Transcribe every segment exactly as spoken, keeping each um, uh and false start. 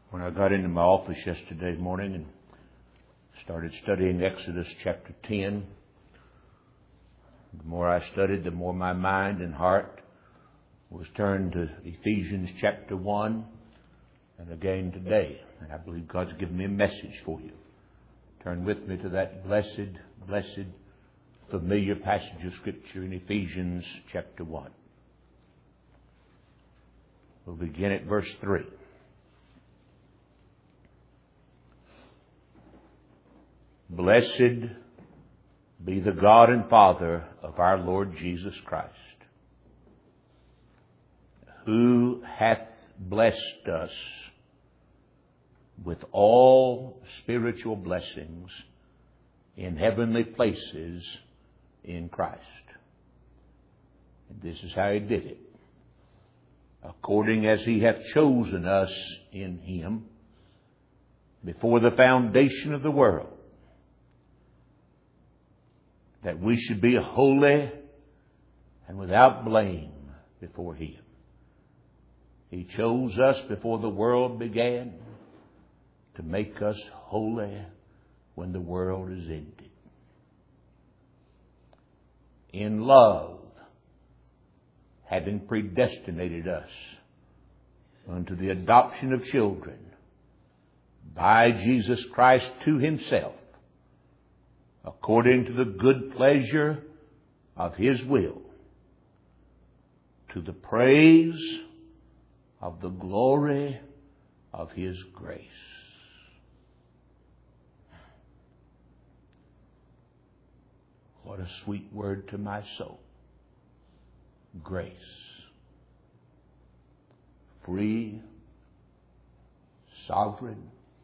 When I got into my office yesterday morning and started studying Exodus chapter ten, the more I studied, the more my mind and heart was turned to Ephesians chapter one and again today. And I believe God's given me a message for you. Turn with me to that blessed, blessed, familiar passage of Scripture in Ephesians chapter one. We'll begin at verse three. Blessed be the God and Father of our Lord Jesus Christ, who hath blessed us with all spiritual blessings in heavenly places in Christ. And this is how He did it. According as He hath chosen us in Him before the foundation of the world, that we should be holy and without blame before Him. He chose us before the world began to make us holy when the world is ended. In love, having predestinated us unto the adoption of children by Jesus Christ to Himself, according to the good pleasure of His will, to the praise of the glory of His grace. What a sweet word to my soul. Grace. Free, sovereign,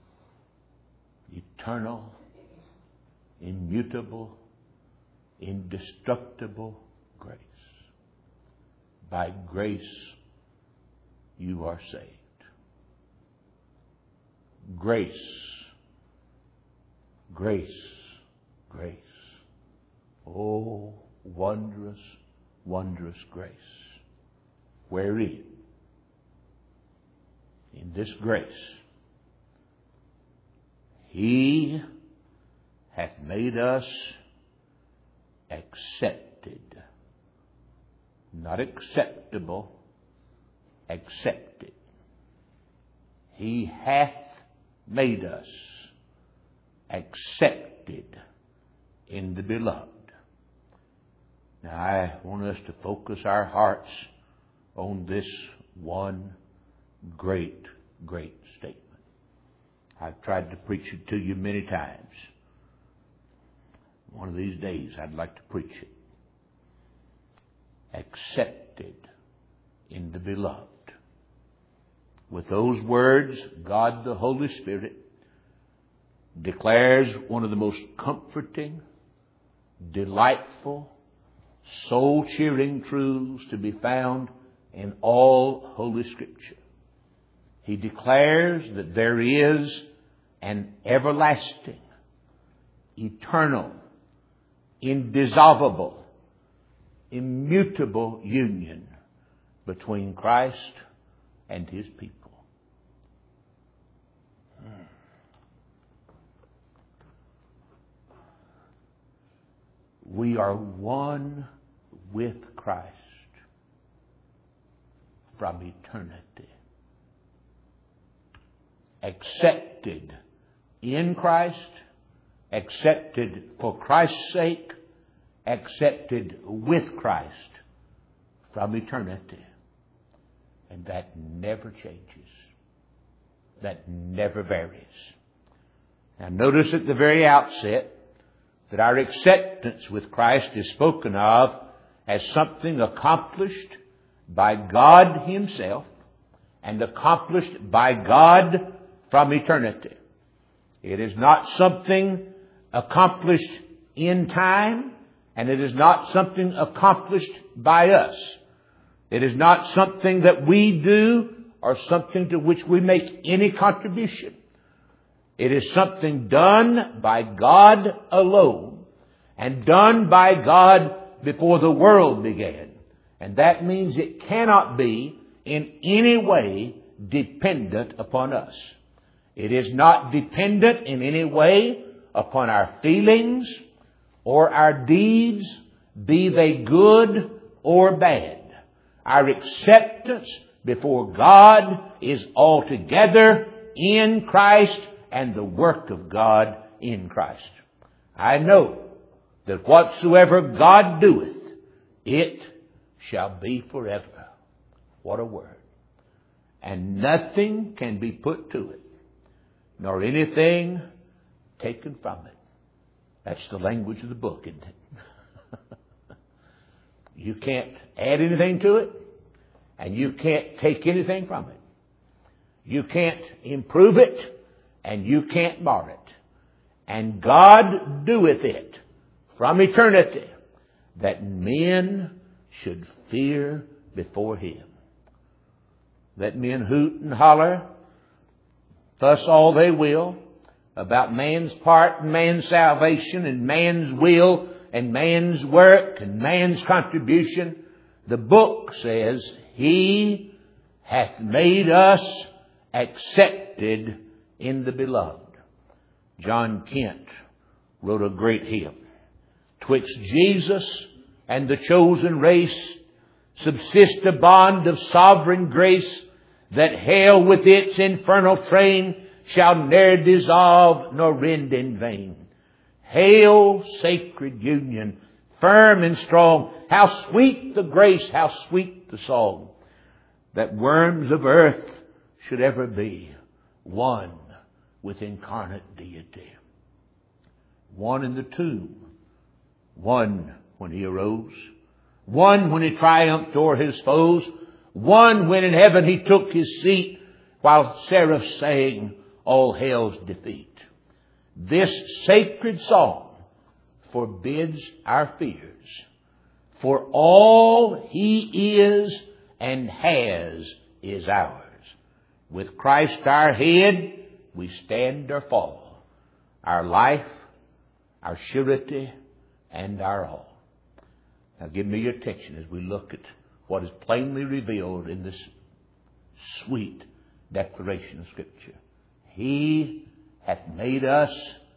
eternal, immutable, indestructible grace. By grace you are saved. Grace, grace, grace. Oh, wondrous, wondrous grace. Wherein? In this grace, He hath made us accepted. Not acceptable, accepted. He hath made us accepted in the Beloved. Now I want us to focus our hearts on this one great, great statement. I've tried to preach it to you many times. One of these days I'd like to preach it. Accepted in the Beloved. With those words, God the Holy Spirit declares one of the most comforting, delightful, soul-cheering truths to be found in all Holy Scripture. He declares that there is an everlasting, eternal, indissoluble, immutable union between Christ and His people. We are one with Christ from eternity. Accepted in Christ, accepted for Christ's sake, accepted with Christ from eternity. And that never changes. That never varies. Now notice at the very outset that our acceptance with Christ is spoken of as something accomplished by God Himself and accomplished by God from eternity. It is not something accomplished in time, and it is not something accomplished by us. It is not something that we do or something to which we make any contribution. It is something done by God alone and done by God before the world began. And that means it cannot be in any way dependent upon us. It is not dependent in any way upon our feelings or our deeds, be they good or bad. Our acceptance before God is altogether in Christ and the work of God in Christ. I know that whatsoever God doeth, it shall be forever. What a word. And nothing can be put to it, nor anything taken from it. That's the language of the book, isn't it? You can't add anything to it, and you can't take anything from it. You can't improve it, and you can't mar it. And God doeth it from eternity, that men should fear before Him. Let men hoot and holler, fuss all they will, about man's part and man's salvation and man's will and man's work and man's contribution. The book says, He hath made us accepted in the beloved. John Kent wrote a great hymn. Twixt Jesus and the chosen race subsist a bond of sovereign grace, that hell with its infernal train shall ne'er dissolve nor rend in vain. Hail, sacred union, firm and strong! How sweet the grace, how sweet the song, that worms of earth should ever be one with incarnate deity. One in the tomb, one when He arose, one when He triumphed o'er His foes, one when in heaven He took His seat, while seraphs sang all hell's defeat. This sacred song forbids our fears, for all He is and has is ours. With Christ our head, we stand or fall, our life, our surety, and our all. Now give me your attention as we look at what is plainly revealed in this sweet declaration of Scripture. He hath made us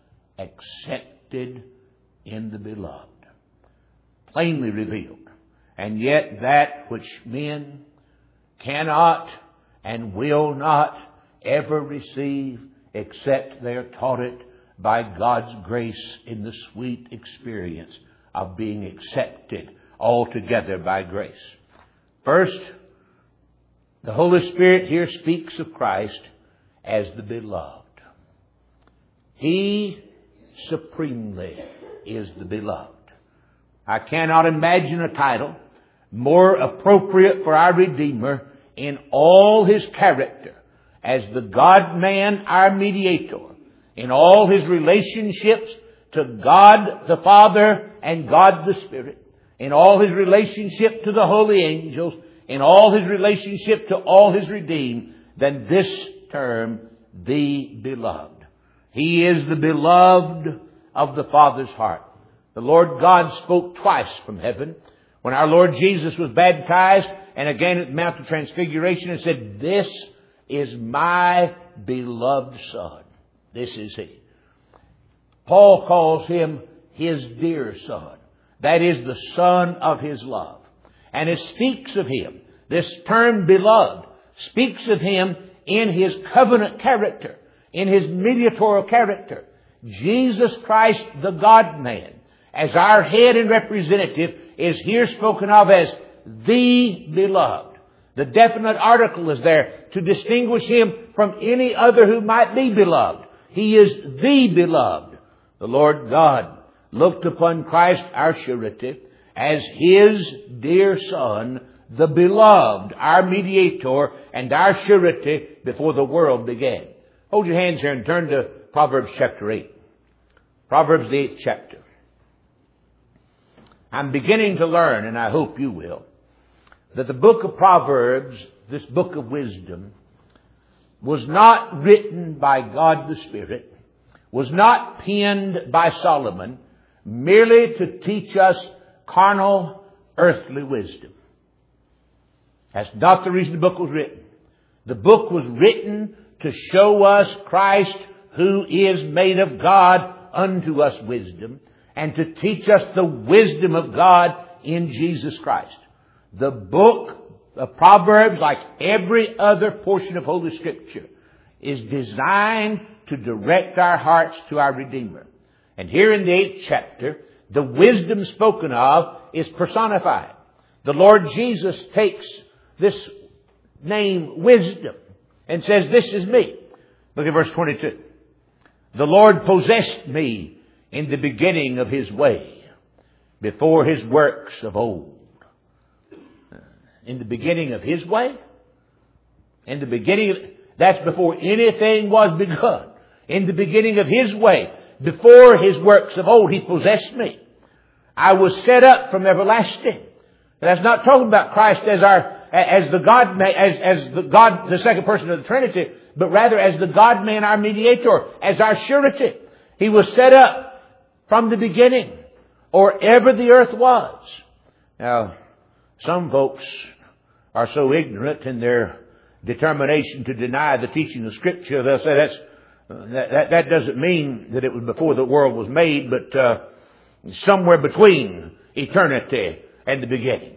accepted in the beloved. Plainly revealed. And yet that which men cannot and will not ever receive except they are taught it by God's grace in the sweet experience of being accepted altogether by grace. First, the Holy Spirit here speaks of Christ as the beloved. He supremely is the beloved. I cannot imagine a title more appropriate for our Redeemer in all His character as the God-man, our mediator, in all His relationships to God the Father and God the Spirit, in all His relationship to the holy angels, in all His relationship to all His redeemed, than this term, the beloved. He is the beloved of the Father's heart. The Lord God spoke twice from heaven when our Lord Jesus was baptized, and again at the Mount of Transfiguration, and said, "This is my beloved Son." This is He. Paul calls Him His dear Son. That is the Son of His love. And it speaks of Him. This term beloved speaks of Him in His covenant character, in His mediatorial character. Jesus Christ, the God-man, as our head and representative, is here spoken of as the beloved. The definite article is there to distinguish Him from any other who might be beloved. He is the beloved. The Lord God looked upon Christ, our surety, as His dear Son, the beloved, our mediator and our surety before the world began. Hold your hands here and turn to Proverbs chapter eight. Proverbs the eighth chapter. I'm beginning to learn, and I hope you will, that the book of Proverbs, this book of wisdom, was not written by God the Spirit, was not penned by Solomon, merely to teach us carnal, earthly wisdom. That's not the reason the book was written. The book was written to show us Christ, who is made of God unto us wisdom, and to teach us the wisdom of God in Jesus Christ. The book of Proverbs, like every other portion of Holy Scripture, is designed to direct our hearts to our Redeemer. And here in the eighth chapter, the wisdom spoken of is personified. The Lord Jesus takes this name wisdom and says, "This is me." Look at verse twenty-two. "The Lord possessed me in the beginning of His way, before His works of old." In the beginning of His way? In the beginning of, that's before anything was begun. In the beginning of His way, before His works of old, He possessed me. I was set up from everlasting. That's not talking about Christ as our, as the God, as, as the God, the second person of the Trinity, but rather as the God-man, our mediator, as our surety. He was set up from the beginning, or ever the earth was. Now, some folks are so ignorant in their determination to deny the teaching of Scripture, they'll say that's, uh, that, that, that doesn't mean that it was before the world was made, but uh, somewhere between eternity and the beginning.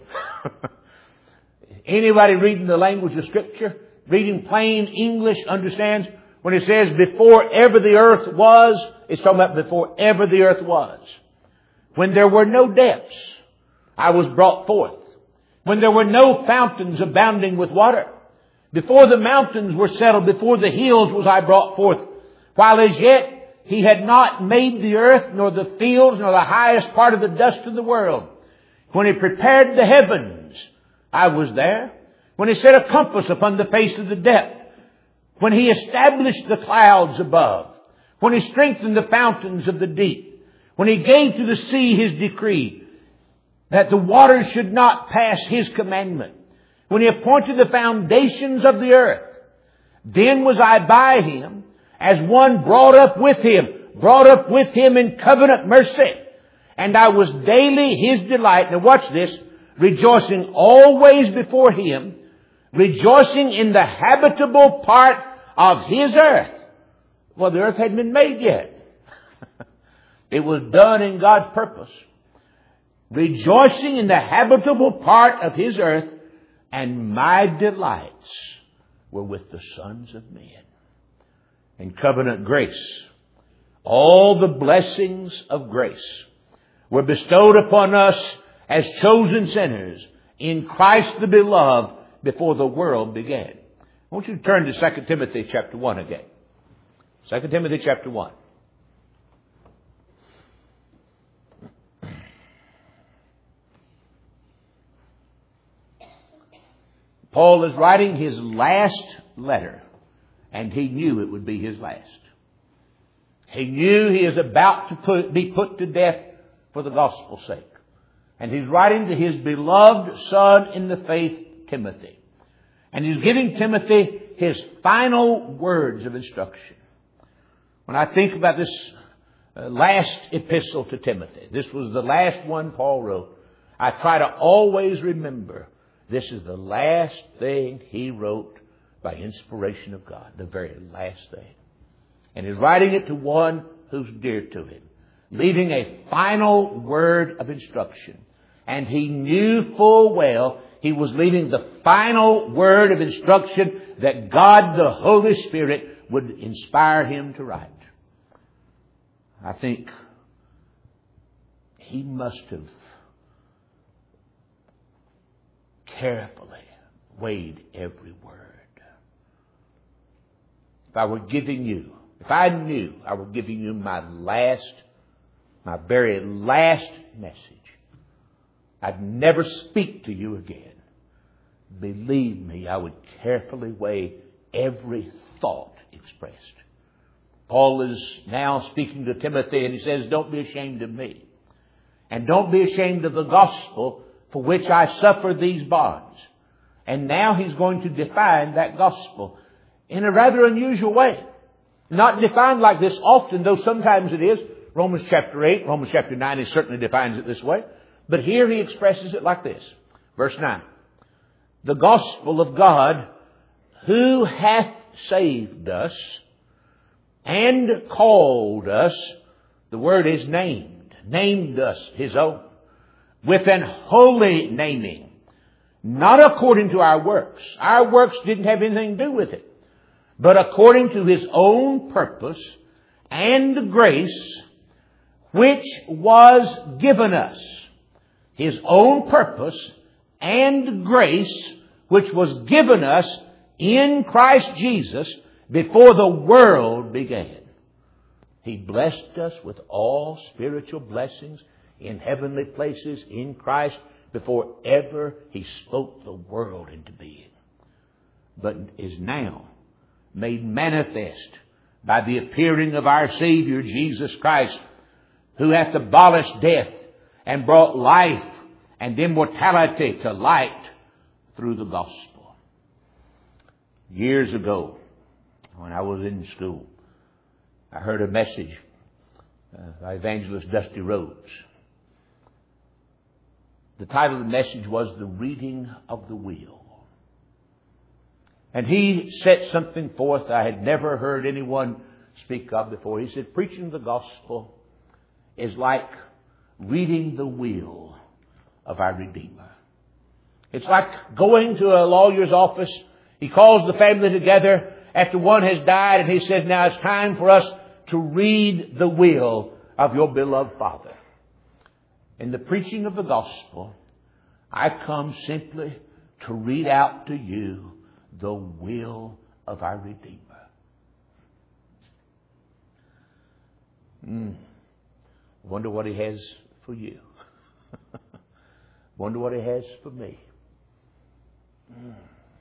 Anybody reading the language of Scripture, reading plain English, understands when it says before ever the earth was, it's talking about before ever the earth was. When there were no depths, I was brought forth. When there were no fountains abounding with water, before the mountains were settled, before the hills was I brought forth. While as yet He had not made the earth, nor the fields, nor the highest part of the dust of the world. When He prepared the heavens, I was there. When He set a compass upon the face of the depth. When He established the clouds above. When He strengthened the fountains of the deep. When He gave to the sea His decree, that the waters should not pass His commandment. When He appointed the foundations of the earth, then was I by Him as one brought up with Him, brought up with Him in covenant mercy. And I was daily His delight. Now watch this. Rejoicing always before Him, rejoicing in the habitable part of His earth. Well, the earth hadn't been made yet. It was done in God's purpose. Rejoicing in the habitable part of His earth, and my delights were with the sons of men. In covenant grace, all the blessings of grace were bestowed upon us as chosen sinners in Christ the Beloved before the world began. I want you to turn to Second Timothy chapter one again. Second Timothy chapter one. Paul is writing his last letter, and he knew it would be his last. He knew he is about to put, be put to death for the gospel's sake. And he's writing to his beloved son in the faith, Timothy. And he's giving Timothy his final words of instruction. When I think about this uh, last epistle to Timothy, this was the last one Paul wrote, I try to always remember this is the last thing he wrote by inspiration of God. The very last thing. And he's writing it to one who's dear to him. Leaving a final word of instruction. And he knew full well he was leaving the final word of instruction that God the Holy Spirit would inspire him to write. I think he must have carefully weighed every word. If I were giving you, if I knew I were giving you my last, my very last message, I'd never speak to you again. Believe me, I would carefully weigh every thought expressed. Paul is now speaking to Timothy and he says, don't be ashamed of me. And don't be ashamed of the gospel for which I suffer these bonds. And now he's going to define that gospel in a rather unusual way. Not defined like this often, though sometimes it is. Romans chapter eight, Romans chapter nine, he certainly defines it this way. But here he expresses it like this. Verse nine. The gospel of God, who hath saved us and called us, the word is named, named us His own, with an holy naming, not according to our works. Our works didn't have anything to do with it, but according to His own purpose and grace, which was given us. His own purpose and grace, which was given us in Christ Jesus before the world began. He blessed us with all spiritual blessings in heavenly places in Christ before ever He spoke the world into being, but is now made manifest by the appearing of our Savior Jesus Christ, who hath abolished death and brought life and immortality to light through the gospel. Years ago, when I was in school, I heard a message uh, by evangelist Dusty Rhodes. The title of the message was The Reading of the Wheel. And he set something forth I had never heard anyone speak of before. He said, preaching the gospel is like reading the will of our Redeemer. It's like going to a lawyer's office. He calls the family together after one has died, and he says, now it's time for us to read the will of your beloved Father. In the preaching of the gospel, I come simply to read out to you the will of our Redeemer. Mm. Wonder what He has for you. Wonder what He has for me. Mm.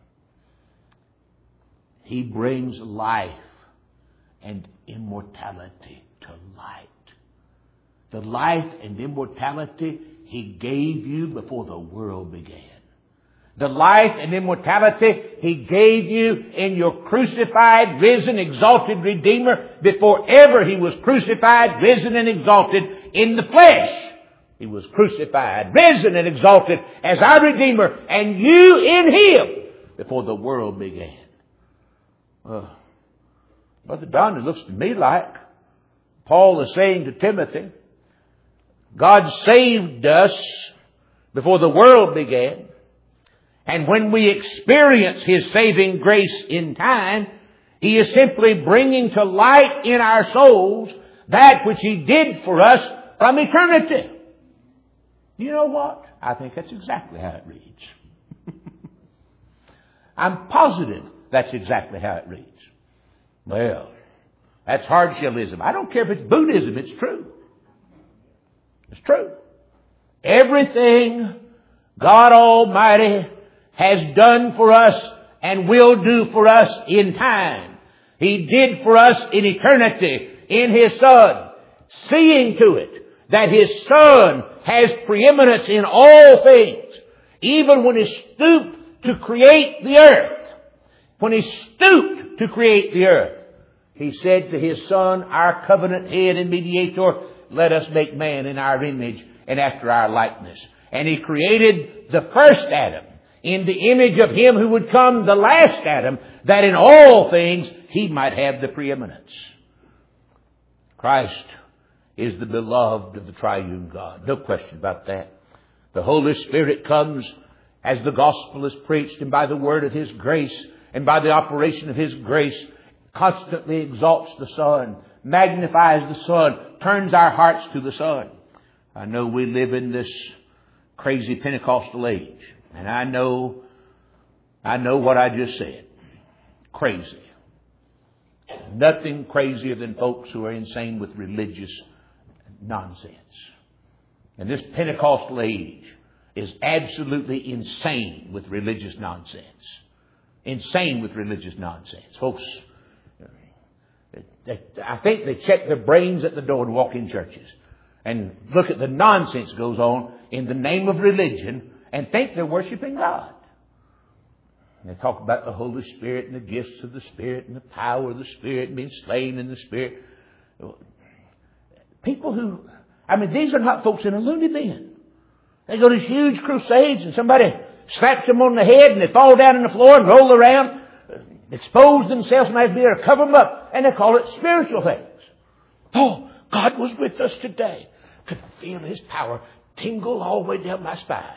He brings life and immortality to light. The life and immortality He gave you before the world began. The life and immortality He gave you in your crucified, risen, exalted Redeemer before ever He was crucified, risen, and exalted in the flesh. He was crucified, risen, and exalted as our Redeemer, and you in Him before the world began. Uh, Brother Don, it looks to me like Paul is saying to Timothy, God saved us before the world began. And when we experience His saving grace in time, He is simply bringing to light in our souls that which He did for us from eternity. You know what? I think that's exactly how it reads. I'm positive that's exactly how it reads. Well, that's hardshellism. I don't care if it's Buddhism, it's true. It's true. Everything God Almighty has done for us and will do for us in time, He did for us in eternity in His Son, seeing to it that His Son has preeminence in all things. Even when He stooped to create the earth, when He stooped to create the earth, He said to His Son, our covenant head and mediator, let us make man in our image and after our likeness. And He created the first Adam in the image of Him who would come, the last Adam, that in all things He might have the preeminence. Christ is the beloved of the triune God. No question about that. The Holy Spirit comes as the gospel is preached, and by the word of His grace and by the operation of His grace constantly exalts the Son, magnifies the Son, turns our hearts to the Son. I know we live in this crazy Pentecostal age. And I know, I know what I just said. Crazy. Nothing crazier than folks who are insane with religious nonsense. And this Pentecostal age is absolutely insane with religious nonsense. Insane with religious nonsense. Folks, I think they check their brains at the door and walk in churches and look at the nonsense goes on in the name of religion and think they're worshiping God. And they talk about the Holy Spirit and the gifts of the Spirit and the power of the Spirit and being slain in the Spirit. People who, I mean, these are not folks in a loony bin. They go to these huge crusades and somebody slaps them on the head and they fall down on the floor and roll around. expose themselves and they or cover them up, and they call it spiritual things. Oh, God was with us today. Could feel His power tingle all the way down my spine.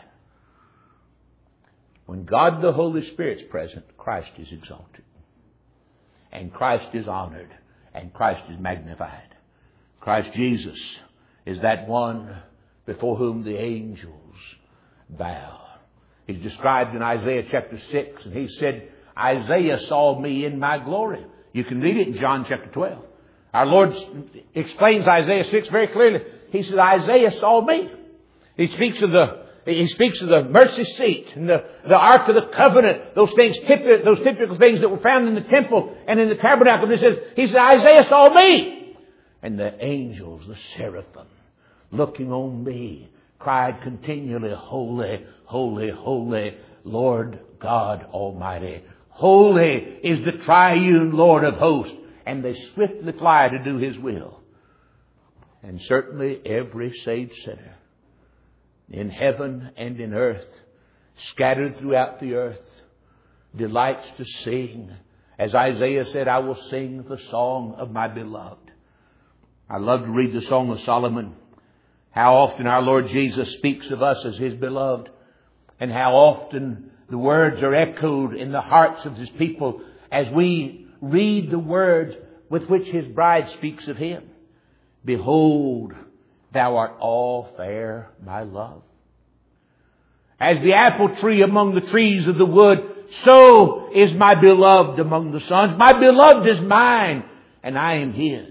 When God the Holy Spirit's present, Christ is exalted. And Christ is honored. And Christ is magnified. Christ Jesus is that one before whom the angels bow. He's described in Isaiah chapter six, and he said, Isaiah saw me in my glory. You can read it in John chapter twelve. Our Lord explains Isaiah six very clearly. He said, Isaiah saw me. He speaks of the He speaks of the mercy seat and the, the Ark of the Covenant, those things, typical, those typical things that were found in the temple and in the tabernacle. And he says, he said, Isaiah saw me. And the angels, the seraphim, looking on me, cried continually, Holy, holy, holy, Lord God Almighty. Holy is the triune Lord of hosts. And they swiftly fly to do His will. And certainly every saved sinner in heaven and in earth, scattered throughout the earth, delights to sing. As Isaiah said, I will sing the song of my beloved. I love to read the Song of Solomon. How often our Lord Jesus speaks of us as His beloved. And how often the words are echoed in the hearts of His people as we read the words with which His bride speaks of Him. Behold, Thou art all fair, my love. As the apple tree among the trees of the wood, so is my beloved among the sons. My beloved is mine, and I am His.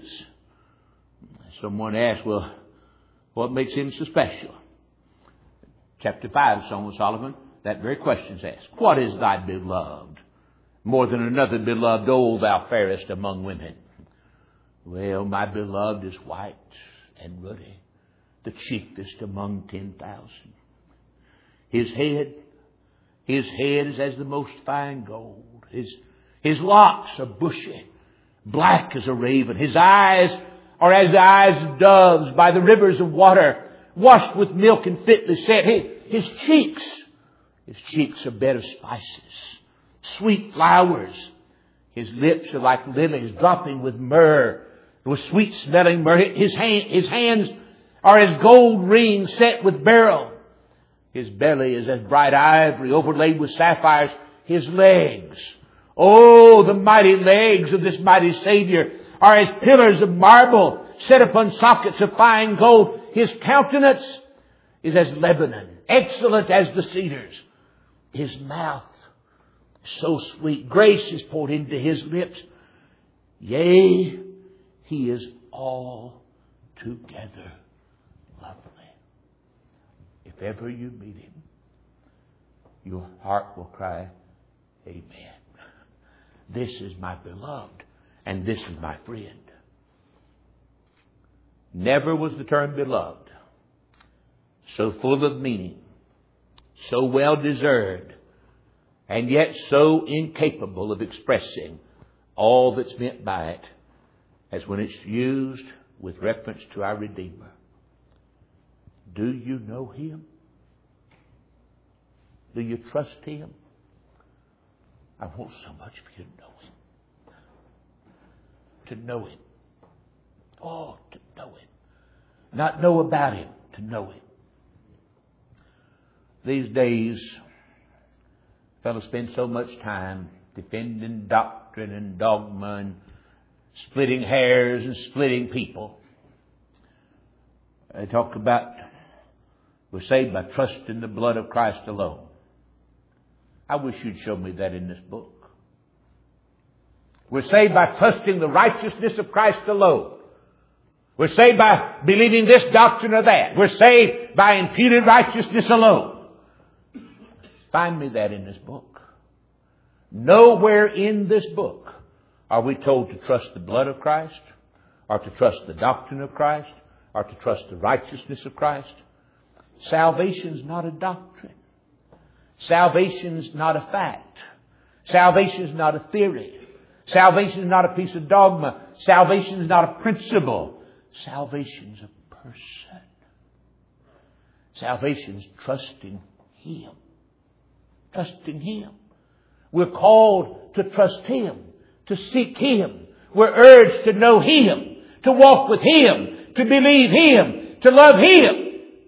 Someone asked, well, what makes Him so special? Chapter five of Song of Solomon, that very question is asked. What is thy beloved? More than another beloved, O thou fairest among women. Well, my beloved is white and ruddy, the chiefest among ten thousand. His head, his head is as the most fine gold. His, his locks are bushy, black as a raven. His eyes are as the eyes of doves by the rivers of water, washed with milk and fitly set. His cheeks, his cheeks are bed of spices, sweet flowers. His lips are like lilies dropping with myrrh, with sweet smelling myrrh. His, hand, his hands are as gold rings set with beryl. His belly is as bright ivory overlaid with sapphires. His legs, oh, the mighty legs of this mighty Savior are as pillars of marble set upon sockets of fine gold. His countenance is as Lebanon, excellent as the cedars. His mouth so sweet, grace is poured into His lips. Yea, He is altogether lovely. If ever you meet Him, your heart will cry, Amen. This is my beloved, and this is my friend. Never was the term beloved so full of meaning, so well deserved, and yet so incapable of expressing all that's meant by it as when it's used with reference to our Redeemer. Do you know Him? Do you trust Him? I want so much for you to know Him. To know Him. Oh, to know Him. Not know about Him, to know Him. These days, fellows spend so much time defending doctrine and dogma and splitting hairs and splitting people. They talk about we're saved by trusting the blood of Christ alone. I wish you'd show me that in this book. We're saved by trusting the righteousness of Christ alone. We're saved by believing this doctrine or that. We're saved by imputed righteousness alone. Find me that in this book. Nowhere in this book are we told to trust the blood of Christ, or to trust the doctrine of Christ, or to trust the righteousness of Christ. Salvation's not a doctrine. Salvation's not a fact. Salvation's not a theory. Salvation's not a piece of dogma. Salvation's not a principle. Salvation's a person. Salvation's trusting Him. Trusting Him. We're called to trust Him, to seek Him. We're urged to know Him, to walk with Him, to believe Him, to love Him.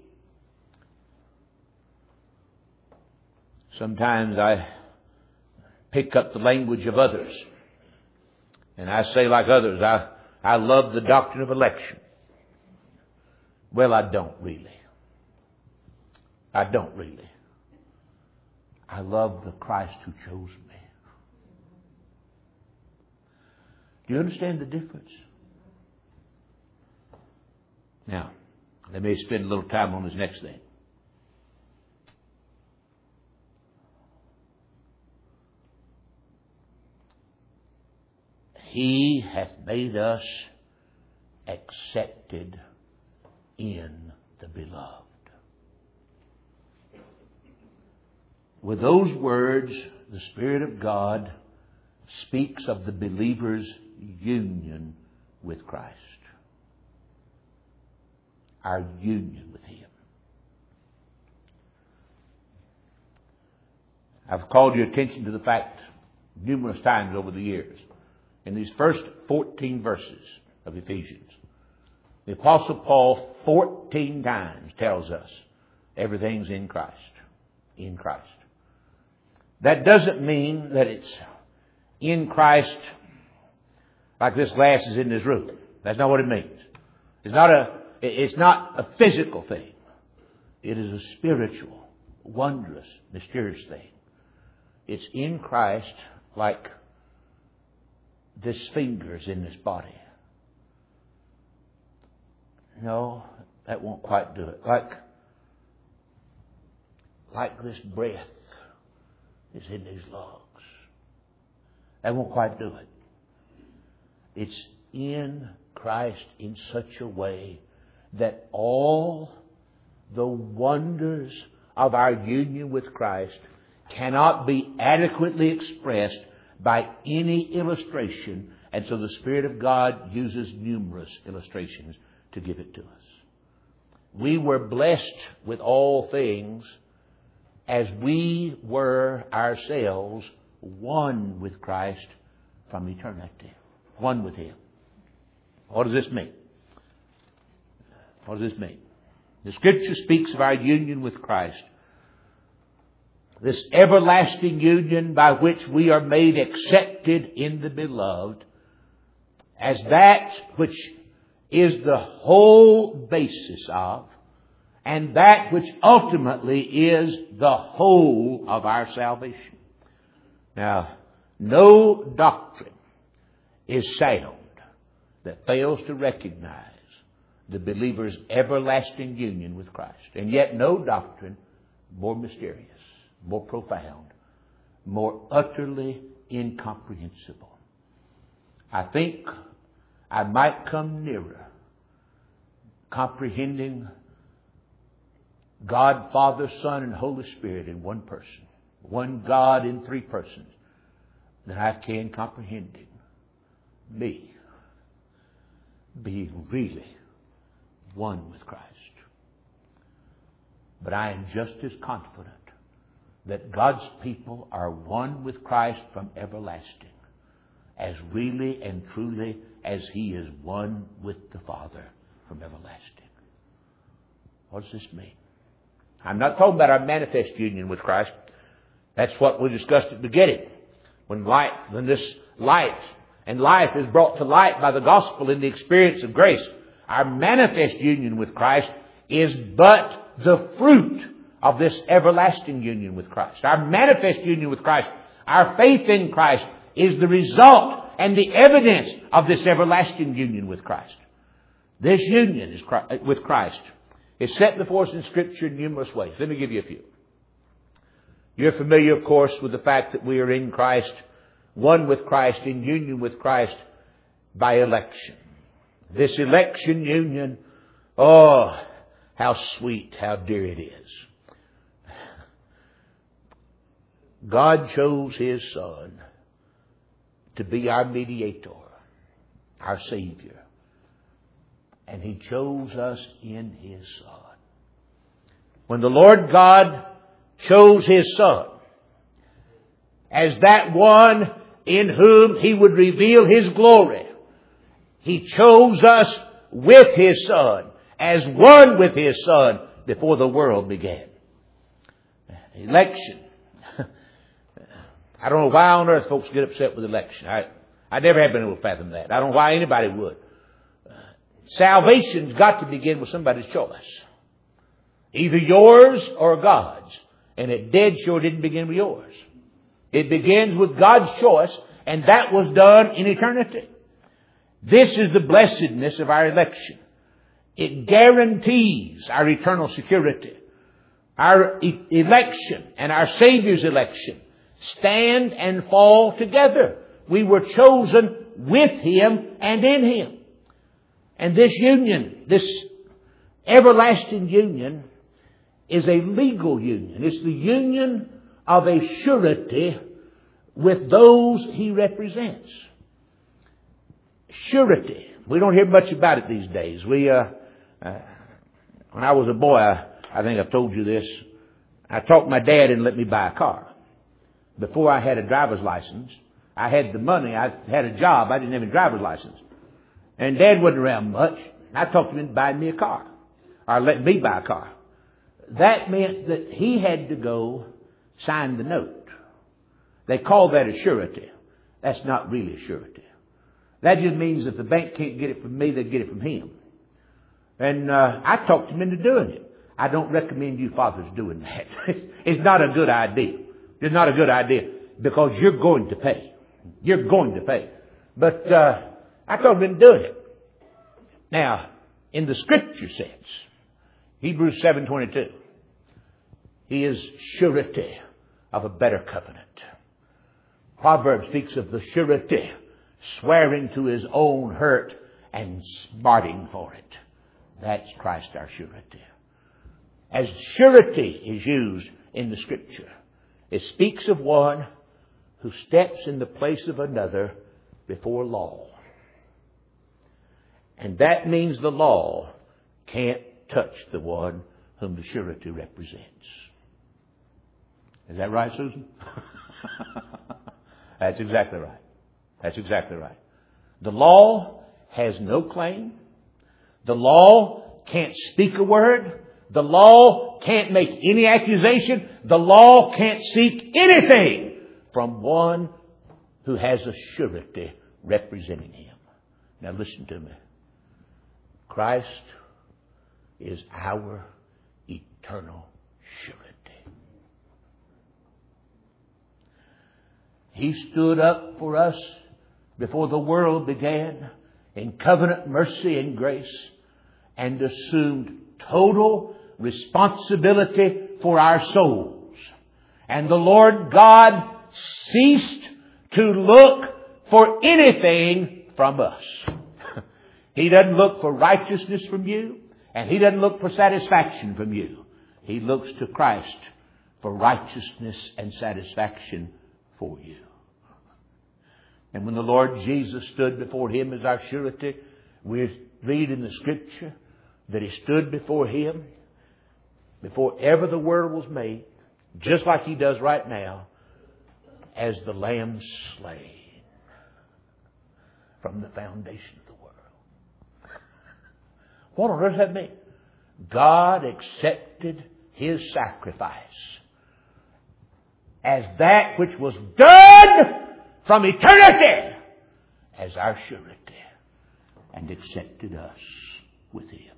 Sometimes I pick up the language of others, and I say like others, I, I love the doctrine of election. Well, I don't really. I don't really. I love the Christ who chose me. Do you understand the difference? Now, let me spend a little time on this next thing. He hath made us accepted in the Beloved. With those words, the Spirit of God speaks of the believer's union with Christ. Our union with Him. I've called your attention to the fact numerous times over the years. In these first fourteen verses of Ephesians, the Apostle Paul fourteen times tells us everything's in Christ. In Christ. That doesn't mean that it's in Christ like this glass is in this room. That's not what it means. It's not a, it's not a physical thing. It is a spiritual, wondrous, mysterious thing. It's in Christ like this finger's in this body. No, that won't quite do it. Like, like this breath is in these lungs. That won't quite do it. It's in Christ in such a way that all the wonders of our union with Christ cannot be adequately expressed by any illustration, and so the Spirit of God uses numerous illustrations to give it to us. We were blessed with all things as we were ourselves one with Christ from eternity. One with Him. What does this mean? What does this mean? The Scripture speaks of our union with Christ. This everlasting union by which we are made accepted in the Beloved as that which is the whole basis of and that which ultimately is the whole of our salvation. Now, no doctrine is sound that fails to recognize the believer's everlasting union with Christ. And yet no doctrine more mysterious, more profound, more utterly incomprehensible. I think I might come nearer comprehending God, Father, Son, and Holy Spirit in one person, one God in three persons, than I can comprehending me being really one with Christ. But I am just as confident that God's people are one with Christ from everlasting, as really and truly as He is one with the Father from everlasting. What does this mean? I'm not talking about our manifest union with Christ. That's what we discussed at the beginning. When light, when this light and life is brought to light by the gospel in the experience of grace, our manifest union with Christ is but the fruit of this everlasting union with Christ. Our manifest union with Christ, our faith in Christ, is the result and the evidence of this everlasting union with Christ. This union is with Christ is set before us in Scripture in numerous ways. Let me give you a few. You're familiar, of course, with the fact that we are in Christ, one with Christ, in union with Christ by election. This election union, oh, how sweet, how dear it is. God chose His Son to be our mediator, our Savior. And He chose us in His Son. When the Lord God chose His Son, as that one in whom He would reveal His glory. He chose us with His Son, as one with His Son, before the world began. Election. I don't know why on earth folks get upset with election. I, I never have been able to fathom that. I don't know why anybody would. Salvation's got to begin with somebody's choice. Either yours or God's. And it dead sure didn't begin with yours. It begins with God's choice, and that was done in eternity. This is the blessedness of our election. It guarantees our eternal security. Our e- election and our Savior's election stand and fall together. We were chosen with Him and in Him. And this union, this everlasting union, is a legal union. It's the union of a surety with those He represents. Surety. We don't hear much about it these days. We, uh, uh when I was a boy, I, I think I've told you this, I talked my dad into let me buy a car. Before I had a driver's license, I had the money, I had a job, I didn't have a driver's license. And Dad wasn't around much. I talked him into buying me a car, or letting me buy a car. That meant that he had to go sign the note. They call that a surety. That's not really a surety. That just means if the bank can't get it from me, they get it from him. And uh, I talked him into doing it. I don't recommend you fathers doing that. It's not a good idea. It's not a good idea because you're going to pay. You're going to pay. But uh, I told him into doing it. Now, in the Scripture sense, Hebrews seven twenty-two, He is surety of a better covenant. Proverbs speaks of the surety, swearing to his own hurt and smarting for it. That's Christ our surety. As surety is used in the Scripture, it speaks of one who steps in the place of another before law. And that means the law can't touch the one whom the surety represents. Is that right, Susan? That's exactly right. That's exactly right. The law has no claim. The law can't speak a word. The law can't make any accusation. The law can't seek anything from one who has a surety representing him. Now listen to me. Christ is our eternal surety. He stood up for us before the world began in covenant mercy and grace and assumed total responsibility for our souls. And the Lord God ceased to look for anything from us. He doesn't look for righteousness from you, and He doesn't look for satisfaction from you. He looks to Christ for righteousness and satisfaction for you. And when the Lord Jesus stood before Him as our surety, we read in the Scripture that He stood before Him before ever the world was made, just like He does right now, as the Lamb slain from the foundation of the world. What on earth does that mean? God accepted His sacrifice as that which was done from eternity as our surety, and accepted us with Him.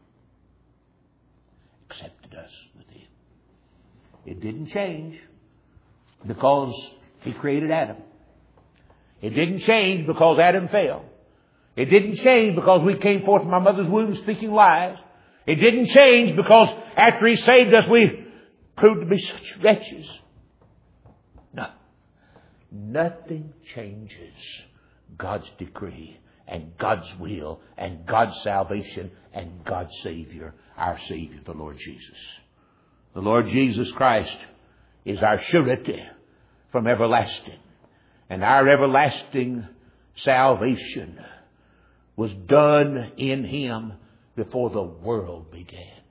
Accepted us with Him. It didn't change because He created Adam. It didn't change because Adam fell. It didn't change because we came forth from our mother's womb speaking lies. It didn't change because after He saved us we proved to be such wretches. No. Nothing changes God's decree and God's will and God's salvation and God's Savior, our Savior, the Lord Jesus. The Lord Jesus Christ is our surety from everlasting. And our everlasting salvation was done in Him before the world began.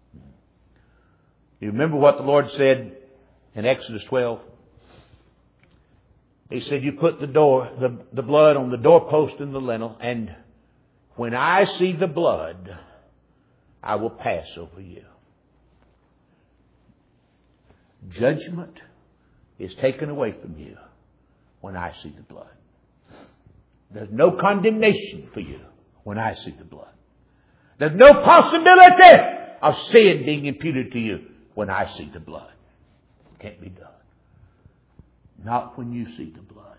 You remember what the Lord said in Exodus twelve? He said, you put the door, the, the blood on the doorpost and the lintel, and when I see the blood, I will pass over you. Judgment is taken away from you when I see the blood. There's no condemnation for you when I see the blood. There's no possibility of sin being imputed to you when I see the blood. It can't be done. Not when you see the blood.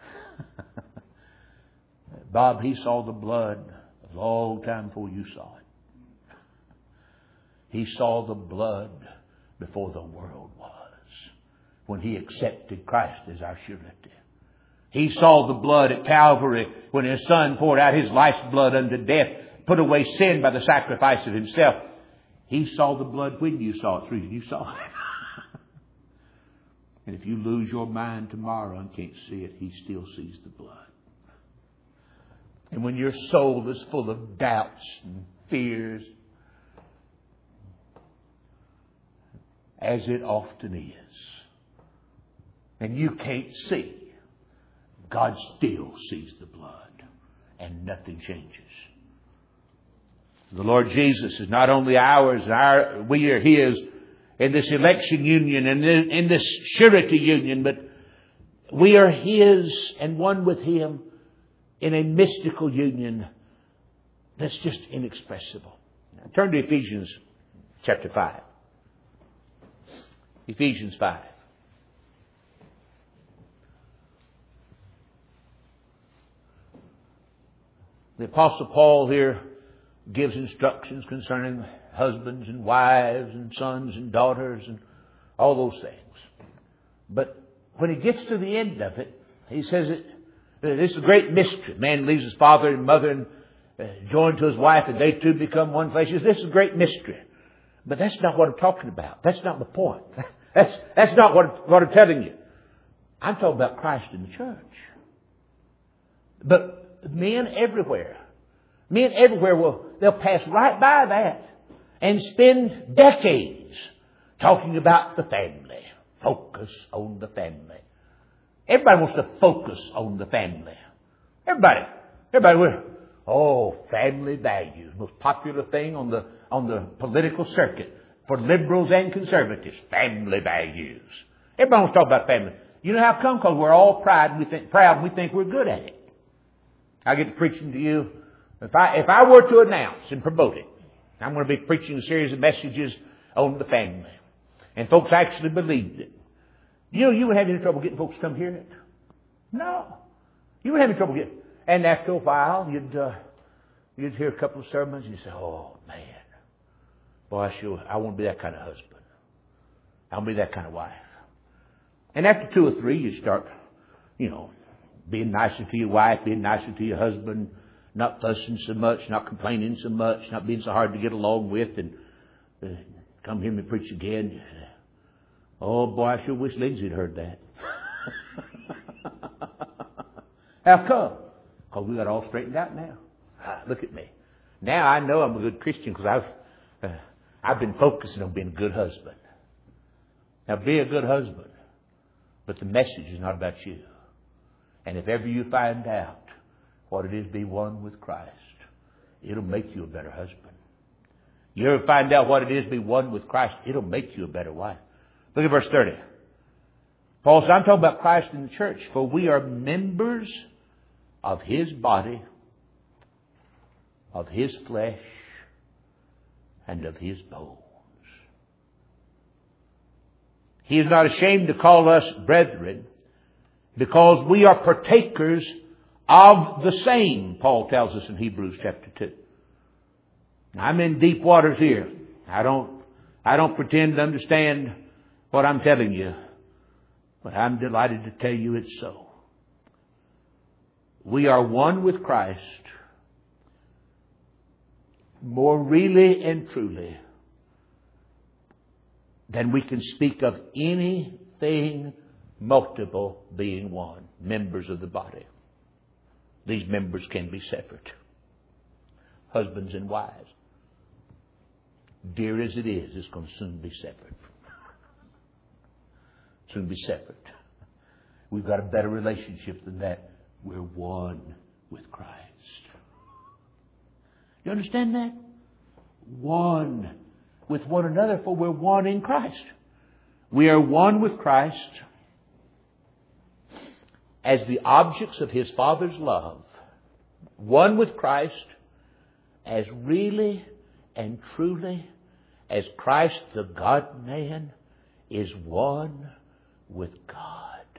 Bob, he saw the blood a long time before you saw it. He saw the blood before the world was, when he accepted Christ as our surety. He saw the blood at Calvary when his Son poured out his life's blood unto death, put away sin by the sacrifice of himself. He saw the blood when you saw it. Through you saw it. And if you lose your mind tomorrow and can't see it, he still sees the blood. And when your soul is full of doubts and fears, as it often is, and you can't see, God still sees the blood, and nothing changes. The Lord Jesus is not only ours, our, we are His in this election union and in, in this surety union, but we are His and one with Him in a mystical union that's just inexpressible. Now, turn to Ephesians chapter five. Ephesians five. The Apostle Paul here gives instructions concerning husbands and wives and sons and daughters and all those things. But when he gets to the end of it, he says it, this is a great mystery. Man leaves his father and mother and uh, joined to his wife, and they two become one flesh. He says, this is a great mystery. But that's not what I'm talking about. That's not my point. That's, that's not what, what I'm telling you. I'm talking about Christ in the church. But men everywhere, men everywhere will, they'll pass right by that and spend decades talking about the family. Focus on the family. Everybody wants to focus on the family. Everybody. Everybody will. Oh, family values. Most popular thing on the, on the political circuit for liberals and conservatives. Family values. Everybody wants to talk about family. You know how come? Because we're all proud and we think, proud and we think we're good at it. I get to preaching to you. If I, if I were to announce and promote it, I'm going to be preaching a series of messages on the family. And folks actually believed it. You know, you would have any trouble getting folks to come hear it? No. You wouldn't have any trouble getting. And after a while, you'd, uh, you'd hear a couple of sermons and you'd say, oh, man. Boy, I sure, I want to be that kind of husband. I want to be that kind of wife. And after two or three, you start, you know, being nicer to your wife, being nicer to your husband, not fussing so much, not complaining so much, not being so hard to get along with, and uh, come hear me preach again. Oh, boy, I sure wish Lindsay had heard that. How come? Because we got it all straightened out now. Ah, look at me. Now I know I'm a good Christian because I've, uh, I've been focusing on being a good husband. Now, be a good husband, but the message is not about you. And if ever you find out what it is to be one with Christ, it'll make you a better husband. You ever find out what it is to be one with Christ, it'll make you a better wife. Look at verse thirty. Paul said, I'm talking about Christ in the church, for we are members of His body, of His flesh, and of His bones. He is not ashamed to call us brethren, because we are partakers of the same, Paul tells us in Hebrews chapter two. I'm in deep waters here. I don't, I don't pretend to understand what I'm telling you, but I'm delighted to tell you it's so. We are one with Christ more really and truly than we can speak of anything multiple being one, members of the body. These members can be separate. Husbands and wives. Dear as it is, it's going to soon be separate. Soon be separate. We've got a better relationship than that. We're one with Christ. You understand that? One with one another, for we're one in Christ. We are one with Christ as the objects of His Father's love. One with Christ as really and truly as Christ, the God-man, is one with God.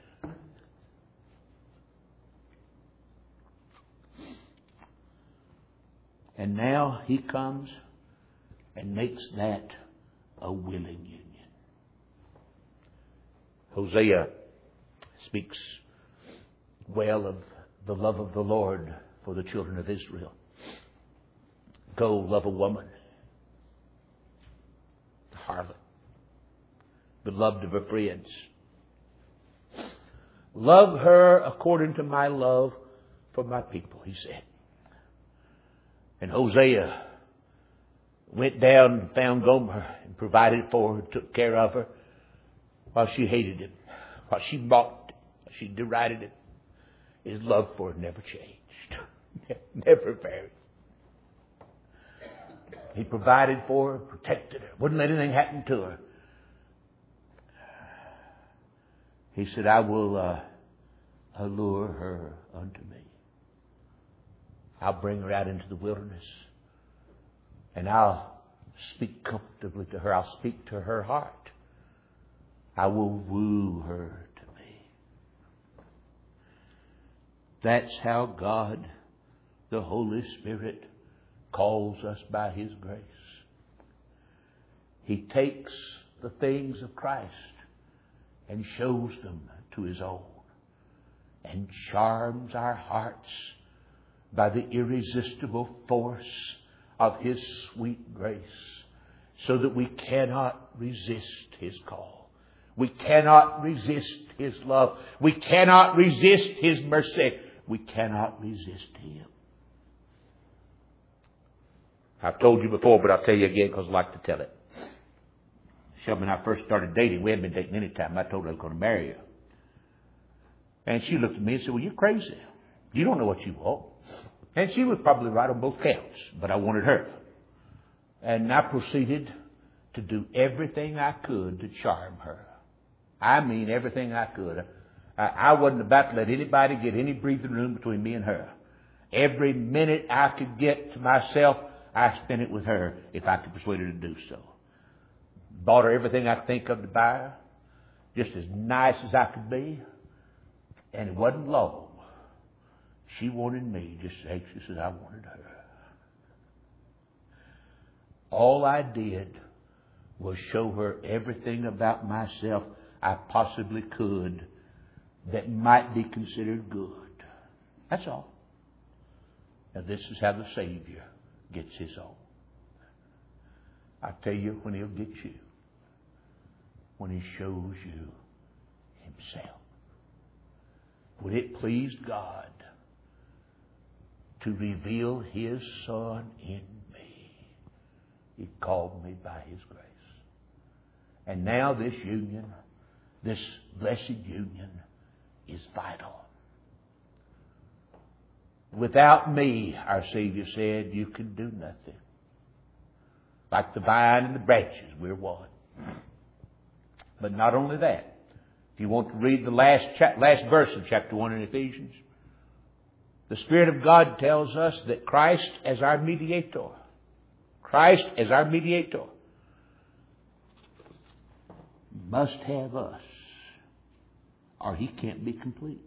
And now He comes and makes that a willing union. Hosea speaks well of the love of the Lord for the children of Israel. Go, love a woman, the harlot, beloved of her friends. Love her according to my love for my people, he said. And Hosea went down and found Gomer and provided for her, took care of her, while she hated him, while she mocked him, while she derided him. His love for her never changed, never varied. He provided for her, protected her, wouldn't let anything happen to her. He said, I will uh, allure her unto me. I'll bring her out into the wilderness, and I'll speak comfortably to her. I'll speak to her heart. I will woo her to me. That's how God, the Holy Spirit, calls us by His grace. He takes the things of Christ and shows them to His own, and charms our hearts by the irresistible force of His sweet grace, so that we cannot resist His call. We cannot resist His love. We cannot resist His mercy. We cannot resist Him. I've told you before, but I'll tell you again because I like to tell it. Shelby and I first started dating. We hadn't been dating any time. I told her I was going to marry her. And she looked at me and said, well, you're crazy. You don't know what you want. And she was probably right on both counts, but I wanted her. And I proceeded to do everything I could to charm her. I mean everything I could. I, I wasn't about to let anybody get any breathing room between me and her. Every minute I could get to myself, I spent it with her if I could persuade her to do so. Bought her everything I could think of to buy her, just as nice as I could be. And it wasn't long. She wanted me just as anxious as I wanted her. All I did was show her everything about myself I possibly could that might be considered good. That's all. Now this is how the Savior gets His own. I tell you when He'll get you, when He shows you Himself. Would it please God to reveal His Son in me? He called me by His grace. And now this union, this blessed union, is vital. Without me, our Savior said, you can do nothing. Like the vine and the branches, we're one. But not only that. If you want to read the last cha- last verse of chapter one in Ephesians, the Spirit of God tells us that Christ as our mediator, Christ as our mediator, must have us, or He can't be complete.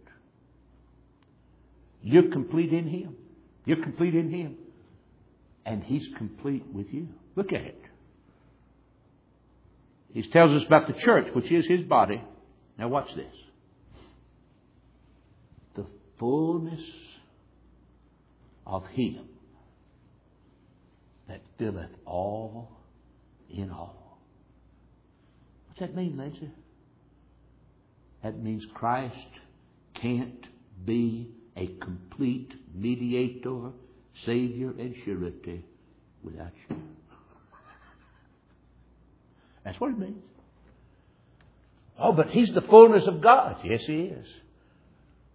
You're complete in Him. You're complete in Him. And He's complete with you. Look at it. He tells us about the church, which is His body. Now watch this. The fullness of Him that filleth all in all. What's that mean, Lindsay? That means Christ can't be a complete mediator, Savior, and surety without you. That's what it means. Oh, but He's the fullness of God. Yes, He is.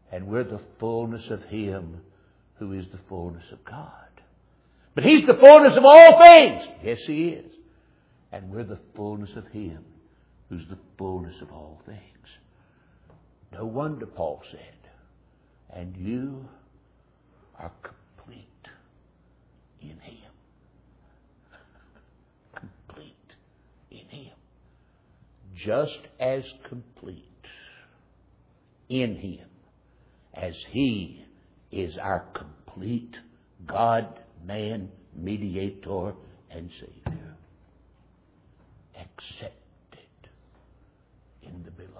And we're the fullness of Him who is the fullness of God. But He's the fullness of all things. Yes, He is. And we're the fullness of Him who's the fullness of all things. No wonder Paul said, and you are complete in Him. Complete in Him. Just as complete in Him as He is our complete God-man mediator and Savior. Accepted in the Beloved.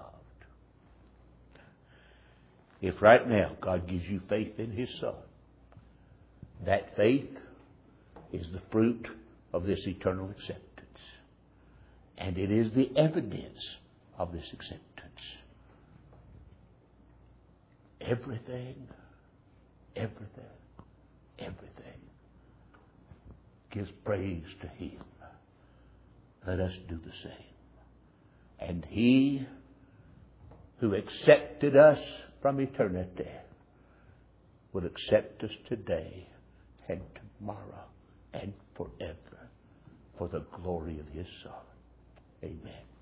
If right now God gives you faith in His Son, that faith is the fruit of this eternal acceptance. And it is the evidence of this acceptance. Everything, everything, everything gives praise to Him. Let us do the same. And He who accepted us from eternity will accept us today and tomorrow and forever for the glory of His Son. Amen.